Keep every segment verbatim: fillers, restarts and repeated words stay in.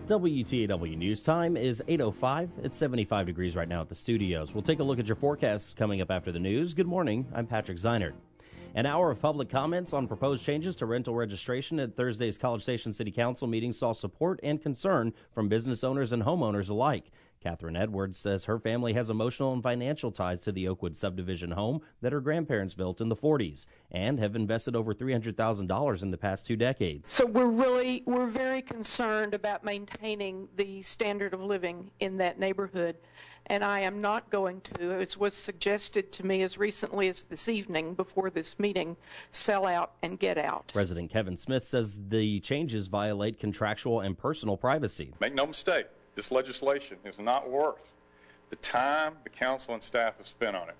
W T A W News Time is eight oh five. It's seventy-five degrees right now at the studios. We'll take a look at your forecasts coming up after the news. Good morning. I'm Patrick Zeinert. An hour of public comments on proposed changes to rental registration at Thursday's College Station City Council meeting saw support and concern from business owners and homeowners alike. Catherine Edwards says her family has emotional and financial ties to the Oakwood subdivision home that her grandparents built in the forties and have invested over three hundred thousand dollars in the past two decades. So we're really, we're very concerned about maintaining the standard of living in that neighborhood. And I am not going to, as was suggested to me as recently as this evening before this meeting, sell out and get out. President Kevin Smith says the changes violate contractual and personal privacy. Make no mistake, this legislation is not worth the time the council and staff have spent on it.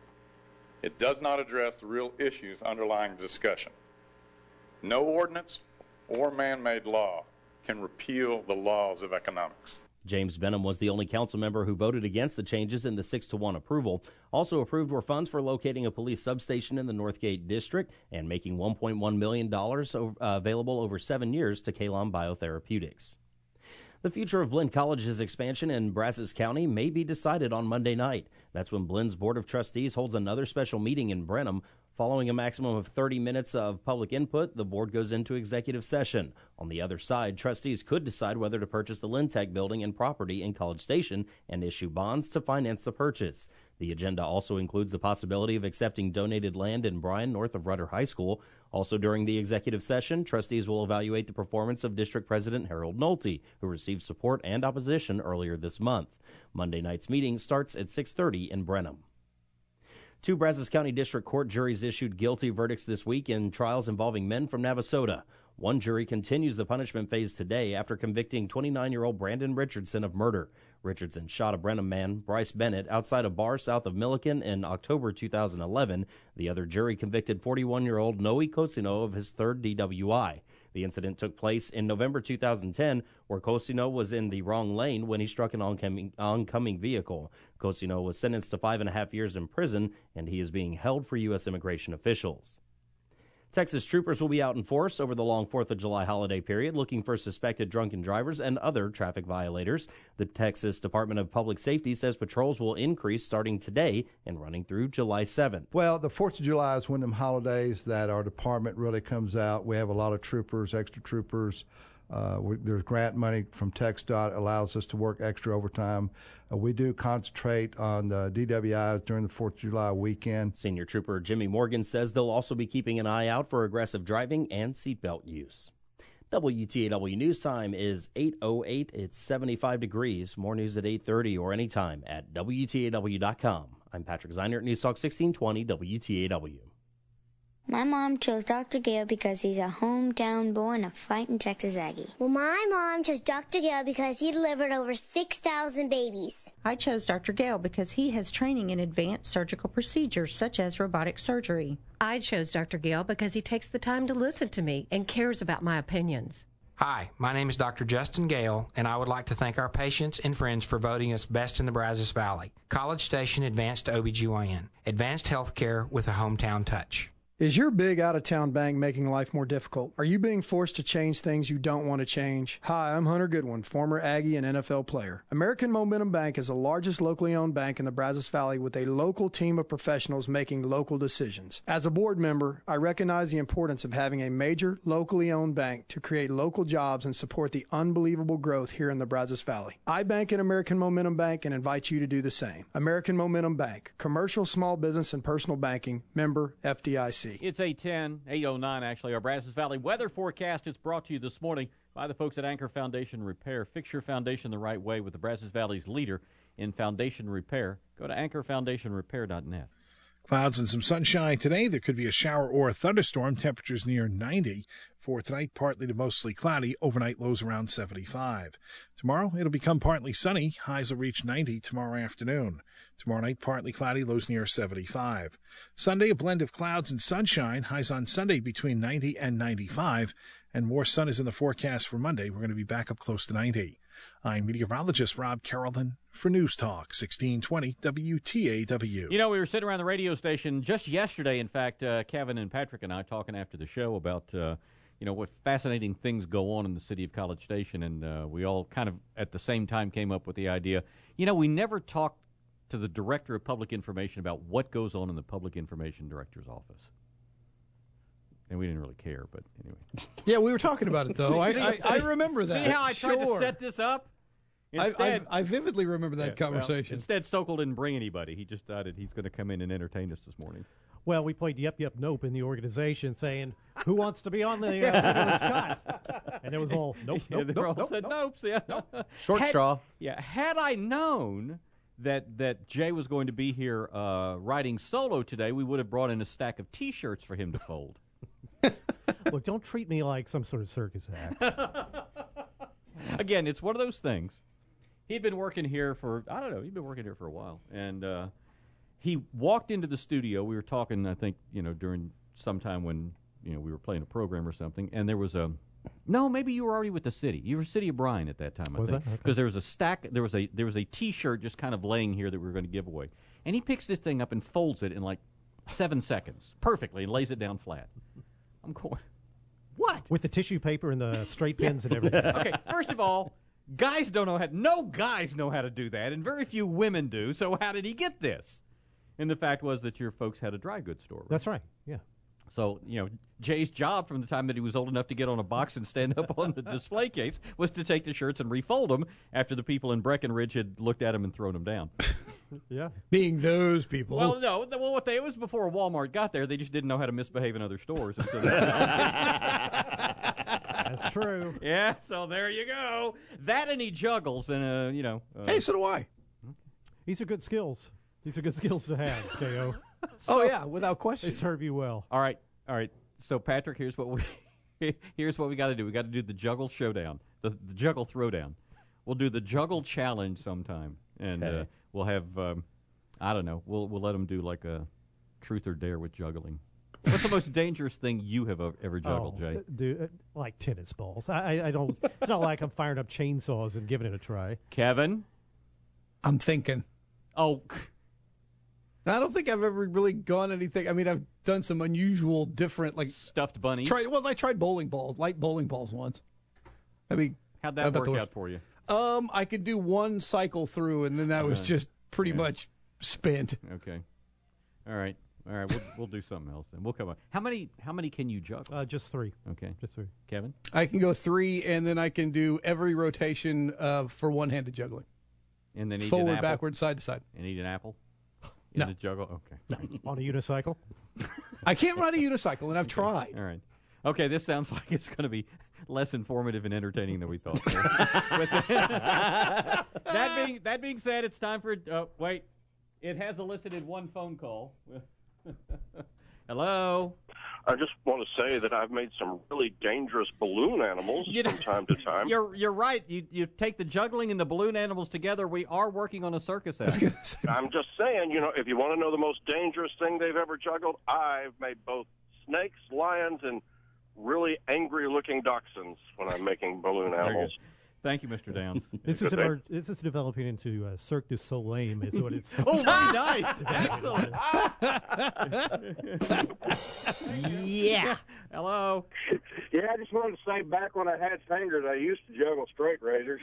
It does not address the real issues underlying the discussion. No ordinance or man-made law can repeal the laws of economics. James Benham was the only council member who voted against the changes in the six to one approval. Also approved were funds for locating a police substation in the Northgate District and making one point one million dollars uh, available over seven years to Kalon Biotherapeutics. The future of Blinn College's expansion in Brazos County may be decided on Monday night. That's when Blinn's Board of Trustees holds another special meeting in Brenham. Following a maximum of thirty minutes of public input, the board goes into executive session. On the other side, trustees could decide whether to purchase the Lintech building and property in College Station and issue bonds to finance the purchase. The agenda also includes the possibility of accepting donated land in Bryan north of Rudder High School. Also during the executive session, trustees will evaluate the performance of District President Harold Nolte, who received support and opposition earlier this month. Monday night's meeting starts at six thirty in Brenham. Two Brazos County District Court juries issued guilty verdicts this week in trials involving men from Navasota. One jury continues the punishment phase today after convicting twenty-nine-year-old Brandon Richardson of murder. Richardson shot a Brenham man, Bryce Bennett, outside a bar south of Milliken in October two thousand eleven. The other jury convicted forty-one-year-old Noe Cosino of his third D W I. The incident took place in November two thousand ten, where Cosino was in the wrong lane when he struck an oncoming, oncoming vehicle. Cosino was sentenced to five and a half years in prison, and he is being held for U S immigration officials. Texas troopers will be out in force over the long fourth of July holiday period looking for suspected drunken drivers and other traffic violators. The Texas Department of Public Safety says patrols will increase starting today and running through July seventh. Well, the fourth of July is one of them holidays that our department really comes out. We have a lot of troopers, extra troopers. Uh, we, there's grant money from TxDOT allows us to work extra overtime. Uh, we do concentrate on the D W Is during the fourth of July weekend. Senior Trooper Jimmy Morgan says they'll also be keeping an eye out for aggressive driving and seatbelt use. W T A W News Time is eight oh eight. It's seventy-five degrees. More news at eight thirty or anytime at W T A W dot com. I'm Patrick Zeinert, News Talk sixteen twenty W T A W. My mom chose Doctor Gale because he's a hometown boy and a fighting Texas Aggie. Well, my mom chose Doctor Gale because he delivered over six thousand babies. I chose Doctor Gale because he has training in advanced surgical procedures such as robotic surgery. I chose Doctor Gale because he takes the time to listen to me and cares about my opinions. Hi, my name is Doctor Justin Gale, and I would like to thank our patients and friends for voting us best in the Brazos Valley. College Station Advanced O B G Y N. Advanced healthcare with a hometown touch. Is your big out-of-town bank making life more difficult? Are you being forced to change things you don't want to change? Hi, I'm Hunter Goodwin, former Aggie and N F L player. American Momentum Bank is the largest locally owned bank in the Brazos Valley with a local team of professionals making local decisions. As a board member, I recognize the importance of having a major locally owned bank to create local jobs and support the unbelievable growth here in the Brazos Valley. I bank in American Momentum Bank and invite you to do the same. American Momentum Bank, commercial, small business, and personal banking, member F D I C. It's eight ten, eight oh nine actually. Our Brazos Valley weather forecast is brought to you this morning by the folks at Anchor Foundation Repair. Fix your foundation the right way with the Brazos Valley's leader in foundation repair. Go to anchor foundation repair dot net. Clouds and some sunshine today. There could be a shower or a thunderstorm. Temperatures near ninety. For tonight, partly to mostly cloudy. Overnight lows around seventy-five. Tomorrow, it'll become partly sunny. Highs will reach ninety tomorrow afternoon. Tomorrow night, partly cloudy. Lows near seventy-five. Sunday, a blend of clouds and sunshine. Highs on Sunday between ninety and ninety-five. And more sun is in the forecast for Monday. We're going to be back up close to ninety. I'm meteorologist Rob Carrollton for News Talk sixteen twenty W T A W. You know, we were sitting around the radio station just yesterday. In fact, uh, Kevin and Patrick and I talking after the show about, uh, you know, what fascinating things go on in the city of College Station, and uh, we all kind of at the same time came up with the idea, you know, we never talked to the Director of Public Information about what goes on in the Public Information Director's office. And we didn't really care, but anyway. Yeah, we were talking about it, though. see, I, see, I, I remember that. See how I tried sure. to set this up? Instead, I, I, I vividly remember that yeah, conversation. Well, instead, Sokol didn't bring anybody. He just decided he's going to come in and entertain us this morning. Well, we played Yep, Yep, Nope in the organization saying, who wants to be on the uh, Scott? And it was all, nope, yeah, nope, they nope, all nope, said nope. nopes. Yeah. Nope. Short had, straw. Yeah. Had I known that that Jay was going to be here uh, riding solo today, we would have brought in a stack of T-shirts for him to fold. Look, don't treat me like some sort of circus act. Again, it's one of those things. He'd been working here for, I don't know, he'd been working here for a while. And uh, he walked into the studio. We were talking, I think, you know, during some time when, you know, we were playing a program or something. And there was a, no, maybe you were already with the city. You were City of Bryan at that time, I was think. Because okay. there was a stack, there was a there was a T-shirt just kind of laying here that we were going to give away. And he picks this thing up and folds it in like seven seconds, perfectly, and lays it down flat. I'm going, what? With the tissue paper and the straight pins and everything. Okay, first of all, guys don't know how, no guys know how to do that, and very few women do, so how did he get this? And the fact was that your folks had a dry goods store, right? That's right, yeah. So, you know, Jay's job from the time that he was old enough to get on a box and stand up on the display case was to take the shirts and refold them after the people in Breckenridge had looked at them and thrown them down. Yeah. Being those people. Well, no, well, what they, it was before Walmart got there. They just didn't know how to misbehave in other stores. So That's true. Yeah, so there you go. That and he juggles, and, uh, you know. Uh, hey, so do I. These are good skills. These are good skills to have, J O. So, oh, yeah, without question. They serve you well. All right, all right. So, Patrick, here's what we here's what we got to do. We got to do the juggle showdown, the, the juggle throwdown. We'll do the juggle challenge sometime, and okay. uh, we'll have um, I don't know. We'll we'll let them do like a truth or dare with juggling. What's the most dangerous thing you have ever juggled, oh, Jay? Dude, uh, like tennis balls. I, I, I don't. It's not like I'm firing up chainsaws and giving it a try. Kevin, I'm thinking. Oh. I don't think I've ever really gone anything. I mean, I've done some unusual, different, like stuffed bunnies. Tried, well, I tried bowling balls, light bowling balls once. I mean, how'd that work out for you? Um, I could do one cycle through, and then that was uh, just pretty yeah. much spent. Okay, all right, all right. We'll we'll do something else then. We'll come up. How many how many can you juggle? Uh, just three. Okay, just three. Kevin, I can go three, and then I can do every rotation uh, for one-handed juggling. And then eat forward, an apple? backward, side to side. And eat an apple. In no. a juggle? Okay. No. On a unicycle? I can't ride a unicycle, and I've okay. tried. All right. Okay, this sounds like it's going to be less informative and entertaining than we thought. that being that being said, it's time for uh, wait. It has elicited one phone call. Hello. I just want to say that I've made some really dangerous balloon animals you know, from time to time. You're you're right. You you take the juggling and the balloon animals together. We are working on a circus act. I'm just saying, you know, if you want to know the most dangerous thing they've ever juggled, I've made both snakes, lions, and really angry-looking dachshunds when I'm making balloon animals. Thank you, Mister Downs. This is emer- this is developing into uh, Cirque du Soleil. Is what it's. Oh, very nice! Excellent. Yeah. Hello. Yeah, I just wanted to say, back when I had fingers, I used to juggle straight razors.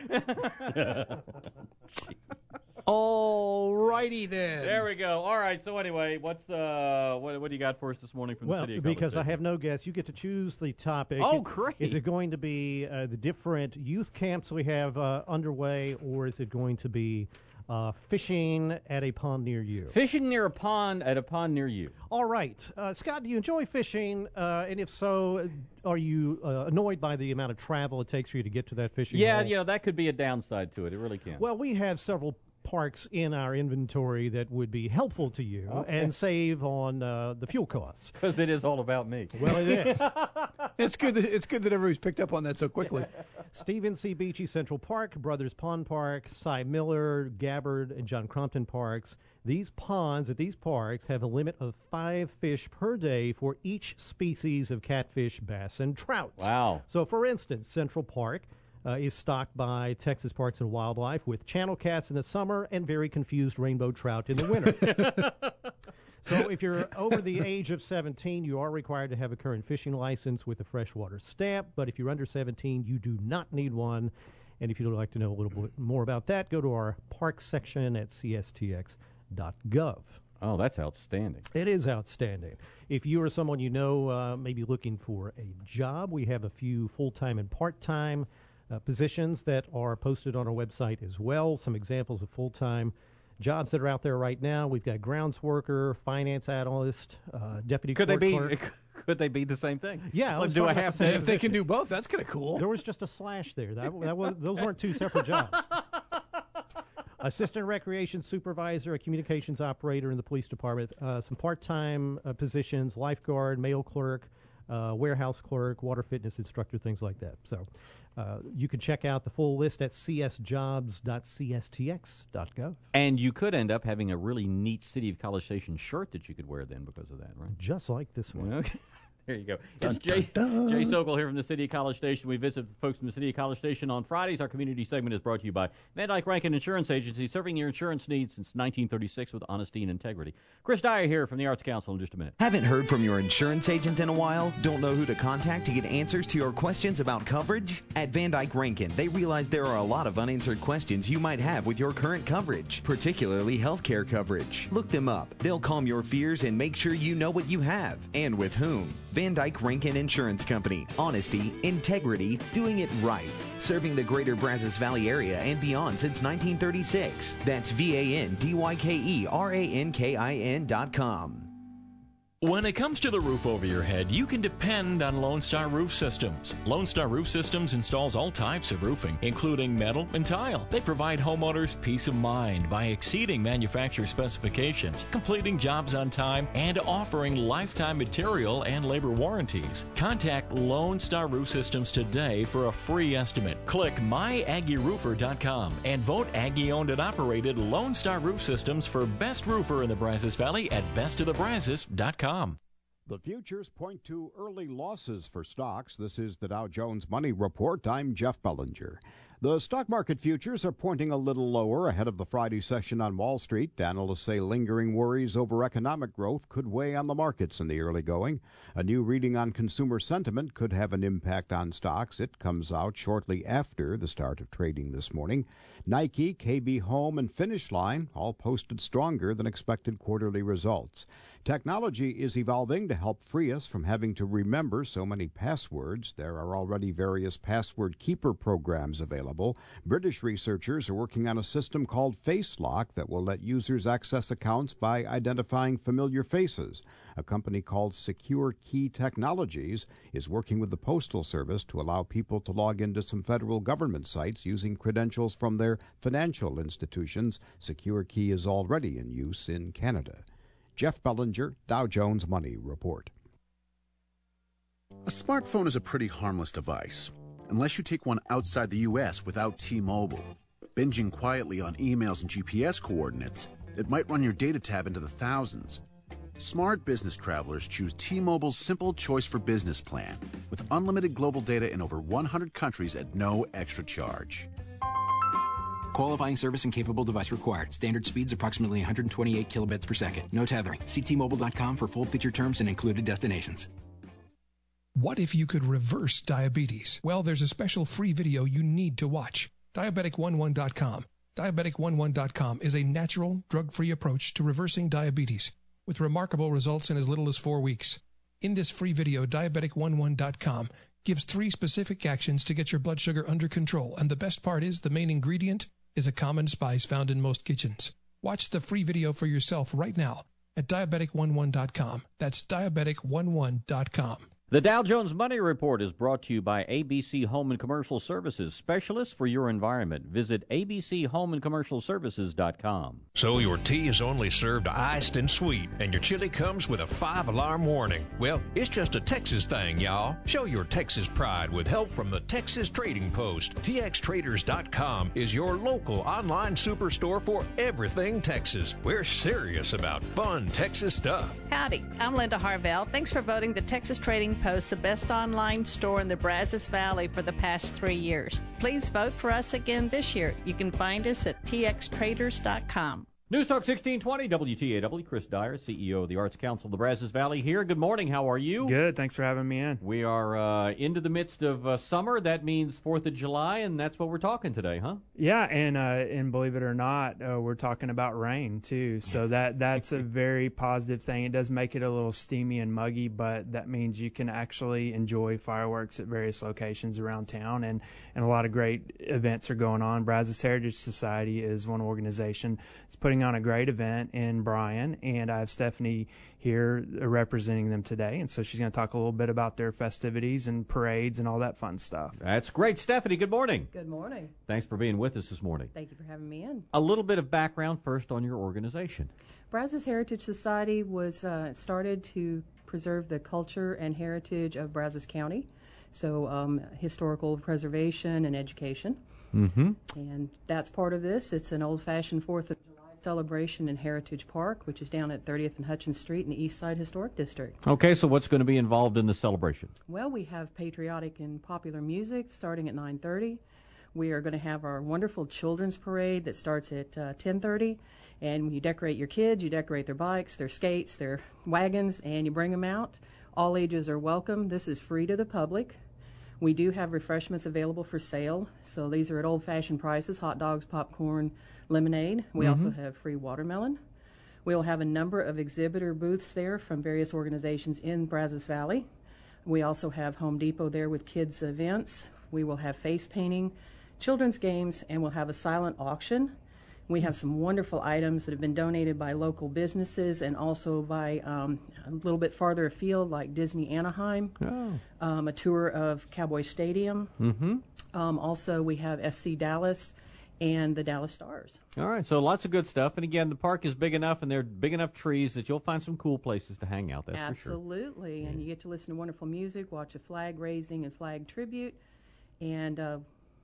All righty then. There we go. All right. So anyway, what's uh, what what do you got for us this morning from well, the city of because College I have no guess, you get to choose the topic. Oh, it, great! Is it going to be uh, the different youth camps we have uh, underway, or is it going to be uh, fishing at a pond near you? Fishing near a pond at a pond near you. All right, uh, Scott. Do you enjoy fishing? Uh, and if so, are you uh, annoyed by the amount of travel it takes for you to get to that fishing? Yeah, hole? you know that could be a downside to it. It really can. Well, we have several parks in our inventory that would be helpful to you okay. and save on uh, the fuel costs. Because it is all about me. Well, it is. It's good. That, it's good that everybody's picked up on that so quickly. Stephen C. Beachy Central Park, Brothers Pond Park, Cy Miller, Gabbard, and John Crompton parks. These ponds at these parks have a limit of five fish per day for each species of catfish, bass, and trout. Wow. So, for instance, Central Park Uh, is stocked by Texas Parks and Wildlife with channel cats in the summer and very confused rainbow trout in the winter. So if you're over the age of seventeen, you are required to have a current fishing license with a freshwater stamp. But if you're under seventeen, you do not need one. And if you'd like to know a little bit more about that, go to our parks section at c s t x dot gov. Oh, that's outstanding. It is outstanding. If you or someone you know uh, may be looking for a job, we have a few full-time and part-time uh, positions that are posted on our website as well. Some examples of full-time jobs that are out there right now. We've got grounds worker, finance analyst, uh, deputy Could they court be? clerk. Could they be the same thing? Yeah. Like, do I have to? If they can do both, that's kind of cool. There was just a slash there. That, that was, those weren't two separate jobs. Assistant recreation supervisor, a communications operator in the police department, uh, some part-time uh, positions, lifeguard, mail clerk, uh, warehouse clerk, water fitness instructor, things like that. So uh, you can check out the full list at c s jobs dot c s t x dot gov. And you could end up having a really neat City of College Station shirt that you could wear then because of that, right? Just like this one. Okay. There you go. Dun, It's Jay, dun, dun. Jay Sokol here from the City of College Station. We visit folks from the City of College Station on Fridays. Our community segment is brought to you by Van Dyke Rankin Insurance Agency, serving your insurance needs since nineteen thirty-six with honesty and integrity. Chris Dyer here from the Arts Council in just a minute. Haven't heard from your insurance agent in a while? Don't know who to contact to get answers to your questions about coverage? At Van Dyke Rankin, they realize there are a lot of unanswered questions you might have with your current coverage, particularly healthcare coverage. Look them up. They'll calm your fears and make sure you know what you have and with whom. Van Dyke Rankin Insurance Company. Honesty, integrity, doing it right. Serving the greater Brazos Valley area and beyond since nineteen thirty-six. That's V A N D Y K E R A N K I N dot com. When it comes to the roof over your head, you can depend on Lone Star Roof Systems. Lone Star Roof Systems installs all types of roofing, including metal and tile. They provide homeowners peace of mind by exceeding manufacturer specifications, completing jobs on time, and offering lifetime material and labor warranties. Contact Lone Star Roof Systems today for a free estimate. Click my aggie roofer dot com and vote Aggie-owned and operated Lone Star Roof Systems for Best Roofer in the Brazos Valley at best of the brazos dot com. The futures point to early losses for stocks. This is the Dow Jones Money Report. I'm Jeff Bellinger. The stock market futures are pointing a little lower ahead of the Friday session on Wall Street. Analysts say lingering worries over economic growth could weigh on the markets in the early going. A new reading on consumer sentiment could have an impact on stocks. It comes out shortly after the start of trading this morning. Nike, K B Home, and Finish Line all posted stronger than expected quarterly results. Technology is evolving to help free us from having to remember so many passwords. There are already various password keeper programs available. British researchers are working on a system called FaceLock that will let users access accounts by identifying familiar faces. A company called Secure Key Technologies is working with the Postal Service to allow people to log into some federal government sites using credentials from their financial institutions. Secure Key is already in use in Canada. Jeff Bellinger, Dow Jones Money Report. A smartphone is a pretty harmless device, unless you take one outside the U S without T-Mobile. Binging quietly on emails and G P S coordinates, it might run your data tab into the thousands. Smart business travelers choose T-Mobile's Simple Choice for Business plan, with unlimited global data in over one hundred countries at no extra charge. Qualifying service and capable device required. Standard speeds approximately one hundred twenty-eight kilobits per second. No tethering. See T Mobile dot com for full feature terms and included destinations. What if you could reverse diabetes? Well, there's a special free video you need to watch. diabetic eleven dot com. diabetic eleven dot com is a natural, drug-free approach to reversing diabetes with remarkable results in as little as four weeks. In this free video, diabetic eleven dot com gives three specific actions to get your blood sugar under control, and the best part is the main ingredient is a common spice found in most kitchens. Watch the free video for yourself right now at diabetic eleven dot com. That's diabetic eleven dot com. The Dow Jones Money Report is brought to you by A B C Home and Commercial Services, specialists for your environment. Visit A B C Home and Commercial Services dot com. So your tea is only served iced and sweet, and your chili comes with a five-alarm warning. Well, it's just a Texas thing, y'all. Show your Texas pride with help from the Texas Trading Post. T X traders dot com is your local online superstore for everything Texas. We're serious about fun Texas stuff. Howdy, I'm Linda Harvell. Thanks for voting the Texas Trading Post the best online store in the Brazos Valley for the past three years. Please vote for us again this year. You can find us at T X traders dot com. News Talk sixteen twenty, W T A W, Chris Dyer, C E O of the Arts Council of the Brazos Valley here. Good morning. How are you? Good. Thanks for having me in. We are uh, into the midst of uh, summer. That means fourth of July, and that's what we're talking today, huh? Yeah, and uh, and believe it or not, uh, we're talking about rain, too. So that that's a very positive thing. It does make it a little steamy and muggy, but that means you can actually enjoy fireworks at various locations around town, and, and a lot of great events are going on. Brazos Heritage Society is one organization. It's putting on a great event in Bryan, and I have Stephanie here representing them today, and so she's going to talk a little bit about their festivities and parades and all that fun stuff. That's great. Stephanie, good morning. Good morning. Thanks for being with us this morning. Thank you for having me in. A little bit of background first on your organization. Brazos Heritage Society was uh, started to preserve the culture and heritage of Brazos County, so um, historical preservation and education. Mm-hmm. And that's part of this. It's an old-fashioned fourth of July celebration in Heritage Park, which is down at thirtieth and Hutchins Street in the East Side Historic District. Okay, so what's going to be involved in the celebration? Well, we have patriotic and popular music starting at nine thirty. We are going to have our wonderful children's parade that starts at uh, ten thirty. And when you decorate your kids, you decorate their bikes, their skates, their wagons, and you bring them out. All ages are welcome. This is free to the public. We do have refreshments available for sale. So these are at old-fashioned prices, hot dogs, popcorn, lemonade. We Mm-hmm. also have free watermelon. We'll have a number of exhibitor booths there from various organizations in Brazos Valley. We also have Home Depot there with kids' events. We will have face painting, children's games, and we'll have a silent auction. We have some wonderful items that have been donated by local businesses and also by um, a little bit farther afield, like Disney Anaheim, oh. um, a tour of Cowboy Stadium. Mm-hmm. Um, also, we have F C Dallas and the Dallas Stars. All right, so lots of good stuff. And again, the park is big enough and there are big enough trees that you'll find some cool places to hang out, that's Absolutely. for sure. And you get to listen to wonderful music, watch a flag raising and flag tribute, and uh,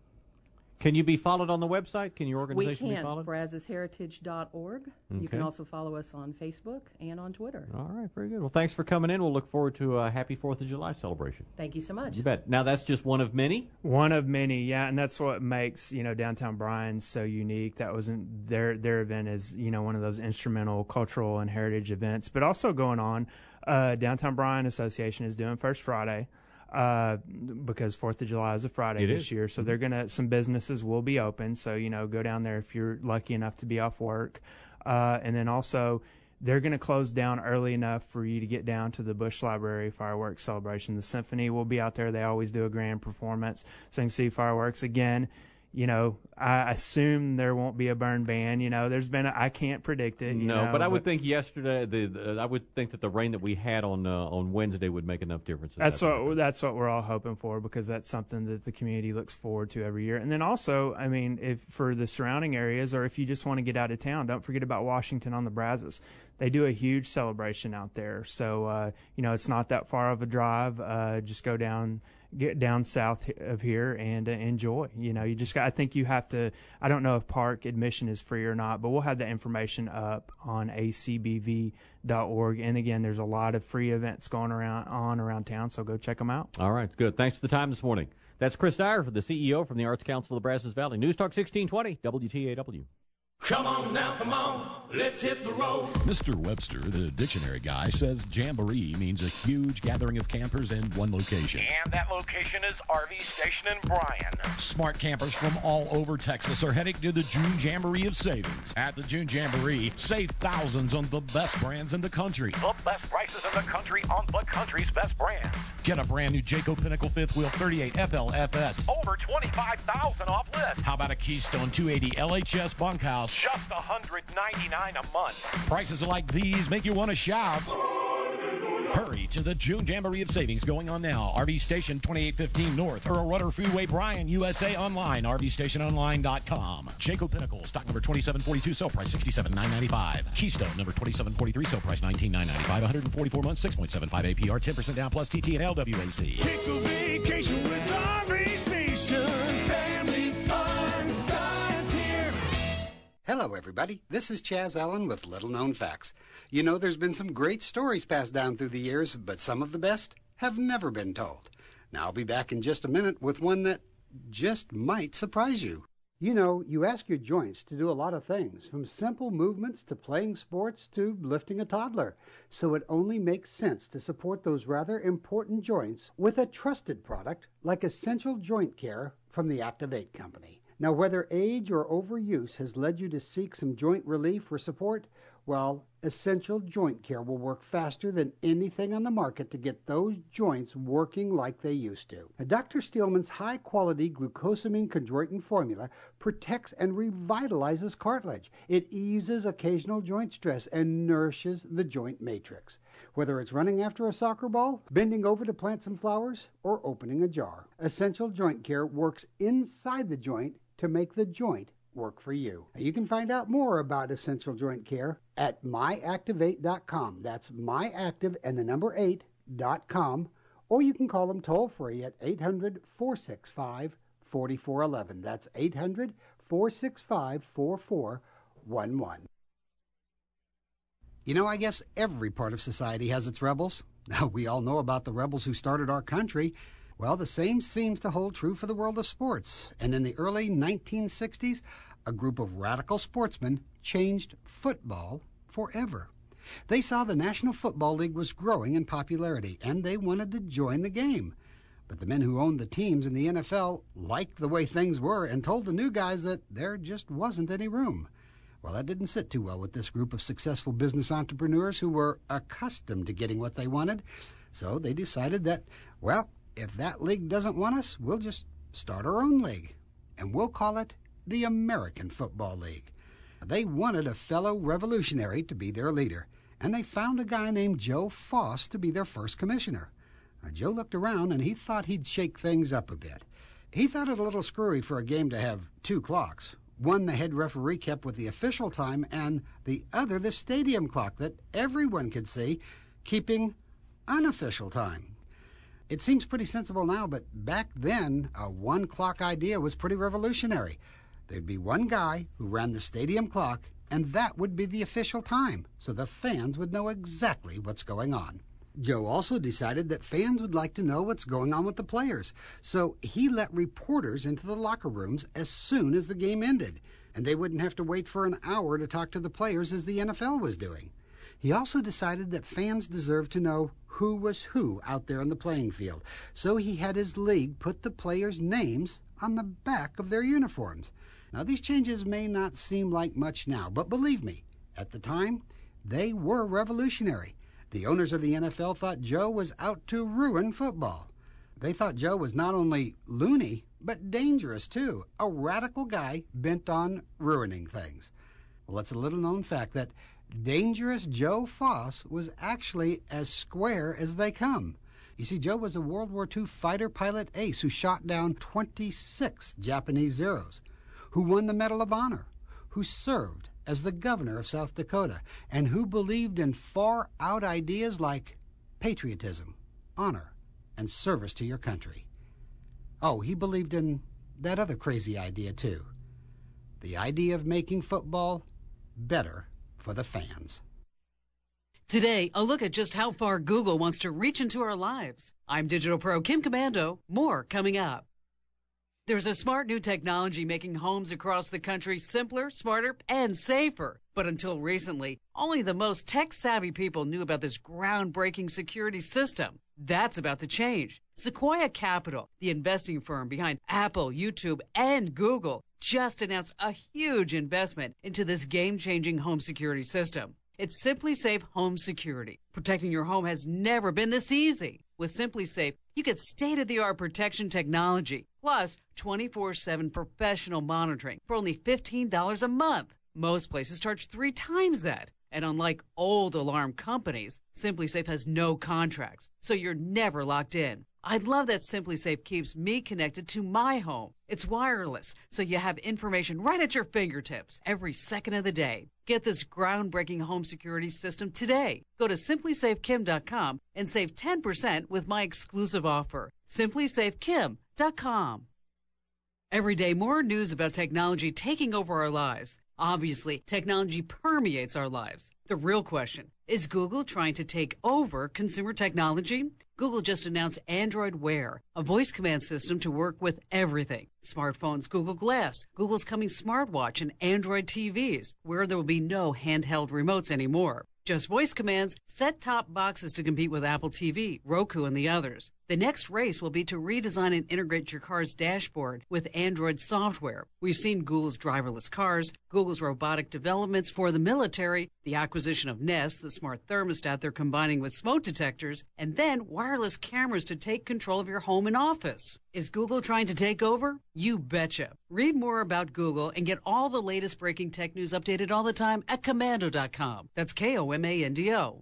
Can you be followed on the website? Can your organization we be can, followed? brazos heritage dot org. You can Okay. also follow us on Facebook and on Twitter. All right, very good. Well, thanks for coming in. We'll look forward to a happy fourth of July celebration. Thank you so much. You bet. Now, that's just one of many? One of many, yeah, and that's what makes, you know, Downtown Bryan so unique. That wasn't their their event is, you know, one of those instrumental cultural and heritage events. But also going on, uh, Downtown Bryan Association is doing First Friday. Uh, because Fourth of July is a Friday It this is. year, so Mhm. they're gonna some businesses will be open. So you know, go down there if you're lucky enough to be off work, uh, and then also they're gonna close down early enough for you to get down to the Bush Library fireworks celebration. The symphony will be out there. They always do a grand performance, so you can see fireworks again. You know, I assume there won't be a burn ban. You know, there's been a, I can't predict it. You No, know, but I would think yesterday, the, the I would think that the rain that we had on uh, on Wednesday would make enough difference. That's what that's what we're all hoping for, because that's something that the community looks forward to every year. And then also, I mean, if for the surrounding areas, or if you just want to get out of town, don't forget about Washington on the Brazos. They do a huge celebration out there, so uh, you know it's not that far of a drive. Uh, just go down. Get down south of here and uh, enjoy. You know, you just got, I think you have to, I don't know if park admission is free or not, but we'll have the information up on A C B V dot org. And again, there's a lot of free events going around on around town, so go check them out. All right, good. Thanks for the time this morning. That's Chris Dyer, the C E O from the Arts Council of the Brazos Valley. News Talk sixteen twenty, W T A W. Come on now, come on, let's hit the road. Mister Webster, the dictionary guy, says jamboree means a huge gathering of campers in one location. And that location is R V Station in Bryan. Smart campers from all over Texas are heading to the June Jamboree of Savings. At the June Jamboree, save thousands on the best brands in the country. The best prices in the country on the country's best brands. Get a brand new Jayco Pinnacle fifth wheel thirty-eight F L F S. Over twenty-five thousand dollars off list. How about a Keystone two eighty L H S bunkhouse? Just one hundred ninety-nine dollars a month. Prices like these make you want to shout. Hurry to the June Jamboree of Savings going on now. R V Station twenty-eight fifteen North, Earl Rudder Freeway, Bryan, U S A. Online, R V station online dot com. Jayco Pinnacle, stock number twenty-seven forty-two, sale price sixty-seven thousand nine hundred ninety-five. Keystone, number twenty-seven forty-three, sale price nineteen thousand nine hundred ninety-five. one hundred forty-four months, six point seven five A P R, ten percent down plus T T and L W A C. Take a vacation with R V Station. Family fun starts here. Hello, everybody. This is Chaz Allen with Little Known Facts. You know, there's been some great stories passed down through the years, but some of the best have never been told. Now, I'll be back in just a minute with one that just might surprise you. You know, you ask your joints to do a lot of things, from simple movements to playing sports to lifting a toddler. So it only makes sense to support those rather important joints with a trusted product like Essential Joint Care from the Activate Company. Now, whether age or overuse has led you to seek some joint relief or support, well, Essential Joint Care will work faster than anything on the market to get those joints working like they used to. Now, Doctor Steelman's high-quality glucosamine chondroitin formula protects and revitalizes cartilage. It eases occasional joint stress and nourishes the joint matrix. Whether it's running after a soccer ball, bending over to plant some flowers, or opening a jar, Essential Joint Care works inside the joint to make the joint work for you. Now, you can find out more about Essential Joint Care at my activate dot com. That's myactive and the number eight dot com. Or you can call them toll free at eight hundred, four six five, four four one one. That's eight hundred, four six five, four four one one. You know, I guess every part of society has its rebels. Now, we all know about the rebels who started our country. Well, the same seems to hold true for the world of sports. And in the early nineteen sixties, a group of radical sportsmen changed football forever. They saw the National Football League was growing in popularity, and they wanted to join the game. But the men who owned the teams in the N F L liked the way things were and told the new guys that there just wasn't any room. Well, that didn't sit too well with this group of successful business entrepreneurs who were accustomed to getting what they wanted. So they decided that, well, if that league doesn't want us, we'll just start our own league, and we'll call it the American Football League. They wanted a fellow revolutionary to be their leader, and they found a guy named Joe Foss to be their first commissioner. Now, Joe looked around, and he thought he'd shake things up a bit. He thought it a little screwy for a game to have two clocks. One the head referee kept with the official time, and the other the stadium clock that everyone could see, keeping unofficial time. It seems pretty sensible now, but back then, a one-clock idea was pretty revolutionary. There'd be one guy who ran the stadium clock, and that would be the official time, so the fans would know exactly what's going on. Joe also decided that fans would like to know what's going on with the players, so he let reporters into the locker rooms as soon as the game ended, and they wouldn't have to wait for an hour to talk to the players as the N F L was doing. He also decided that fans deserved to know who was who out there on the playing field, so he had his league put the players' names on the back of their uniforms. Now, these changes may not seem like much now, but believe me, at the time, they were revolutionary. The owners of the N F L thought Joe was out to ruin football. They thought Joe was not only loony, but dangerous, too, a radical guy bent on ruining things. Well, it's a little-known fact that Dangerous Joe Foss was actually as square as they come. You see, Joe was a World War Two fighter pilot ace who shot down twenty-six Japanese Zeros, who won the Medal of Honor, who served as the governor of South Dakota, and who believed in far-out ideas like patriotism, honor, and service to your country. Oh, he believed in that other crazy idea, too. The idea of making football better for the fans. Today, a look at just how far Google wants to reach into our lives. I'm Digital Pro Kim Commando. More coming up. There's a smart new technology making homes across the country simpler, smarter, and safer. But until recently, only the most tech-savvy people knew about this groundbreaking security system. That's about to change. Sequoia Capital, the investing firm behind Apple, YouTube, and Google, just announced a huge investment into this game-changing home security system. It's SimpliSafe Home Security. Protecting your home has never been this easy. With SimpliSafe, you get state-of-the-art protection technology, plus twenty-four seven professional monitoring for only fifteen dollars a month. Most places charge three times that. And unlike old alarm companies, SimpliSafe has no contracts, so you're never locked in. I love that SimpliSafe keeps me connected to my home. It's wireless, so you have information right at your fingertips every second of the day. Get this groundbreaking home security system today. Go to simply safe kim dot com and save ten percent with my exclusive offer. simply safe kim dot com. Every day, more news about technology taking over our lives. Obviously, technology permeates our lives. The real question, is Google trying to take over consumer technology? Google just announced Android Wear, a voice command system to work with everything. Smartphones, Google Glass, Google's coming smartwatch, and Android T Vs, where there will be no handheld remotes anymore. Just voice commands, set-top boxes to compete with Apple T V, Roku, and the others. The next race will be to redesign and integrate your car's dashboard with Android software. We've seen Google's driverless cars, Google's robotic developments for the military, the acquisition of Nest, the smart thermostat they're combining with smoke detectors, and then wireless cameras to take control of your home and office. Is Google trying to take over? You betcha. Read more about Google and get all the latest breaking tech news updated all the time at komando dot com. That's K O M A N D O.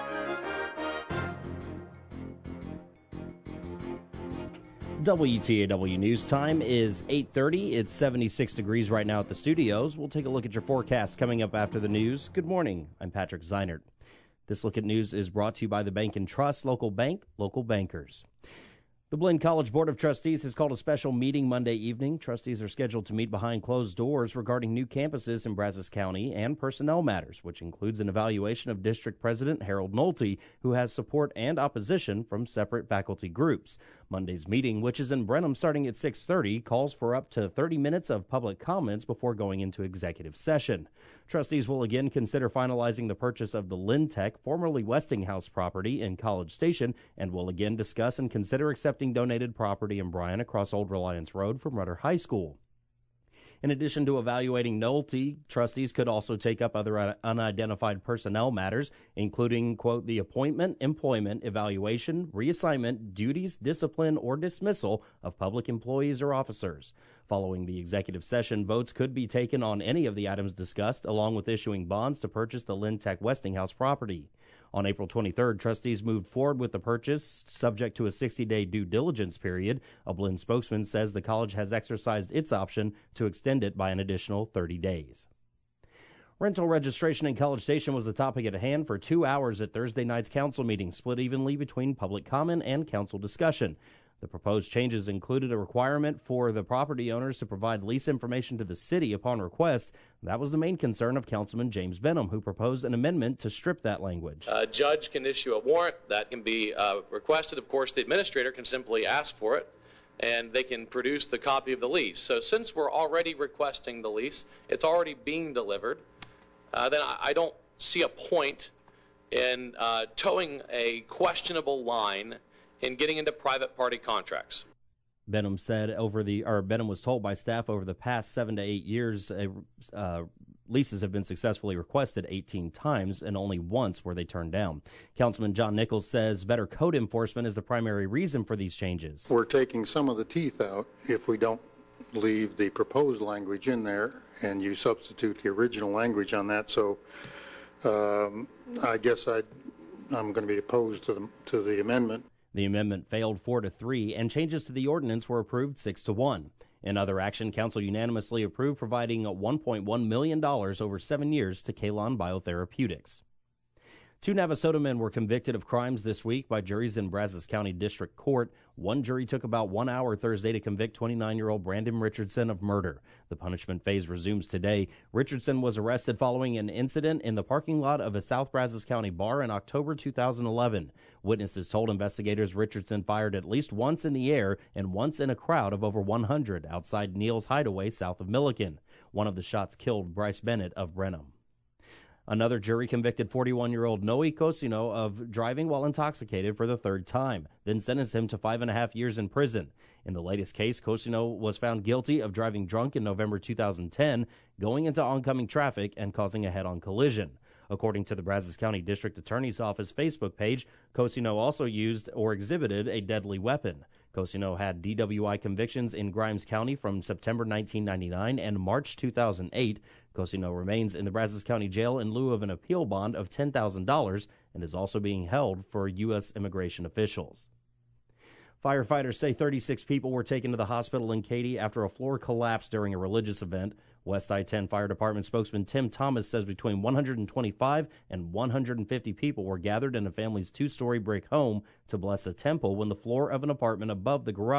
W T A W News time is eight thirty. It's seventy-six degrees right now at the studios. We'll take a look at your forecast coming up after the news. Good morning. I'm Patrick Zeinert. This Look at News is brought to you by the Bank and Trust, local bank, local bankers. The Blinn College Board of Trustees has called a special meeting Monday evening. Trustees are scheduled to meet behind closed doors regarding new campuses in Brazos County and personnel matters, which includes an evaluation of District President Harold Nolte, who has support and opposition from separate faculty groups. Monday's meeting, which is in Brenham starting at six thirty, calls for up to thirty minutes of public comments before going into executive session. Trustees will again consider finalizing the purchase of the Lintech, formerly Westinghouse property in College Station, and will again discuss and consider accepting donated property in Bryan across Old Reliance Road from Rudder High School. In addition to evaluating Nolte, trustees could also take up other unidentified personnel matters, including, quote, the appointment, employment, evaluation, reassignment, duties, discipline, or dismissal of public employees or officers. Following the executive session, votes could be taken on any of the items discussed, along with issuing bonds to purchase the Lintech Westinghouse property. On April twenty-third, trustees moved forward with the purchase, subject to a sixty-day due diligence period. A Blinn spokesman says the college has exercised its option to extend it by an additional thirty days. Rental registration in College Station was the topic at hand for two hours at Thursday night's council meeting, split evenly between public comment and council discussion. The proposed changes included a requirement for the property owners to provide lease information to the city upon request. That was the main concern of Councilman James Benham, who proposed an amendment to strip that language. A judge can issue a warrant that can be uh, requested. Of course, the administrator can simply ask for it, and they can produce the copy of the lease. So since we're already requesting the lease, it's already being delivered, uh, then I, I don't see a point in uh, towing a questionable line in getting into private party contracts. Benham said over the, or Benham was told by staff over the past seven to eight years, uh, uh, leases have been successfully requested eighteen times, and only once were they turned down. Councilman John Nichols says better code enforcement is the primary reason for these changes. We're taking some of the teeth out if we don't leave the proposed language in there, and you substitute the original language on that. So um, I guess I'd, I'm going to be opposed to the, to the amendment. The amendment failed four to three, and changes to the ordinance were approved six to one. In other action, council unanimously approved providing one point one million dollars over seven years to Kalon Biotherapeutics. Two Navasota men were convicted of crimes this week by juries in Brazos County District Court. One jury took about one hour Thursday to convict twenty-nine-year-old Brandon Richardson of murder. The punishment phase resumes today. Richardson was arrested following an incident in the parking lot of a South Brazos County bar in October two thousand eleven. Witnesses told investigators Richardson fired at least once in the air and once in a crowd of over one hundred outside Neal's Hideaway south of Milliken. One of the shots killed Bryce Bennett of Brenham. Another jury convicted forty-one-year-old Noe Cosino of driving while intoxicated for the third time, then sentenced him to five and a half years in prison. In the latest case, Cosino was found guilty of driving drunk in November two thousand ten, going into oncoming traffic and causing a head-on collision. According to the Brazos County District Attorney's Office Facebook page, Cosino also used or exhibited a deadly weapon. Cosino had D W I convictions in Grimes County from September nineteen ninety-nine and March two thousand eight. Cosino remains in the Brazos County Jail in lieu of an appeal bond of ten thousand dollars and is also being held for U S immigration officials. Firefighters say thirty-six people were taken to the hospital in Katy after a floor collapsed during a religious event. West I ten Fire Department spokesman Tim Thomas says between one hundred twenty-five and one hundred fifty people were gathered in a family's two-story brick home to bless a temple when the floor of an apartment above the garage